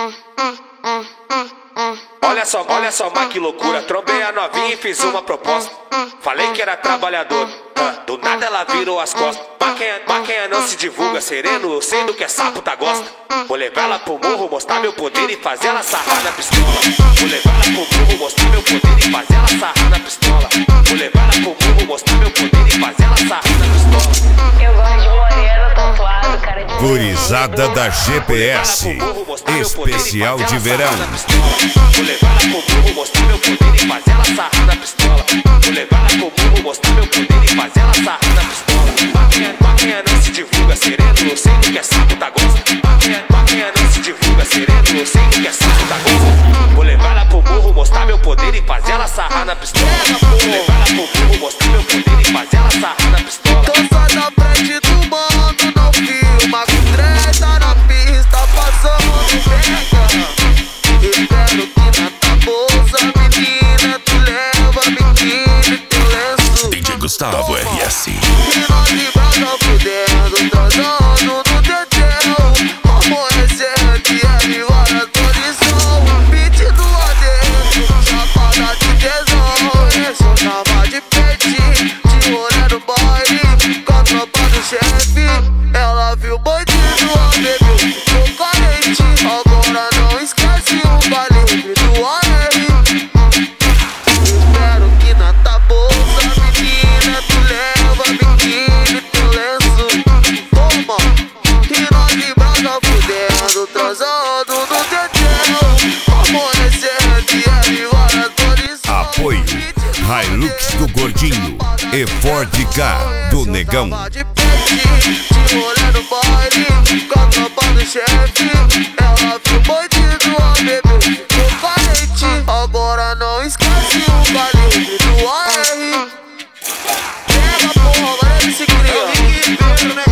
Olha só, mas que loucura. Trombei a novinha e fiz uma proposta. Falei que era trabalhador, do nada ela virou as costas. Maquinha não se divulga, sereno, eu sei do que é sapo tá gosta. Vou levar ela pro morro, mostrar meu poder e fazer ela sarrar na pistola. Vou levar ela pro morro, mostrar meu poder e fazer ela sarrar na pistola. Vou levar ela pro morro, mostrar meu poder e fazer ela sarrar na pistola. Eu gosto de moreno, tatuado, cara de Gurizada da GPS, especial de verão. Vou levar ela pro morro, mostrar meu poder e fazer ela sarrar na pistola. Vou levar ela pro morro, mostrar meu poder e fazer ela sarrar na pistola. Maquinha não se divulga, sereno, eu sei do que é sapo tá gosta. Maquinha não se divulga, sereno, eu sei do que é sapo tá gosta. Vou levar ela pro morro, mostrar meu poder e fazer ela sarrar na pistola. Vou levar ela pro morro, mostrar meu poder e fazer ela sarrar na pistola. Tô só na frente do mando, não filma com treta na pista, passando pega. Espero que na tua bolsa, menina, tu leva biquíni, teu lenço. DJ Gustavo RS. E nós de brasa fudendo, transando no teteu. Amanhecer que é de várias posição. Beat do adentro, chapada de tesão. Esse eu tava de peitinho, de olhar no baile. Com a tropa do chefe, ela viu o bandido, ó, bebeu, ficou carente. Agora não esquece o calibre do AR. Espero que na tua bolsa, menina, tu leva biquíni, teu lenço. Toma, e nós de brasa fudendo, transando no teteu. Amanhecer que é de várias posições. Apoio Hilux do Gordinho e Ford K do Negão. De peitinho, de olhar no baile. Com a tropa do chefe, ela viu o bandido, ó, bebeu, ficou carente. Agora não esquece o calibre do AR. Pega, porra, agora ele se cria.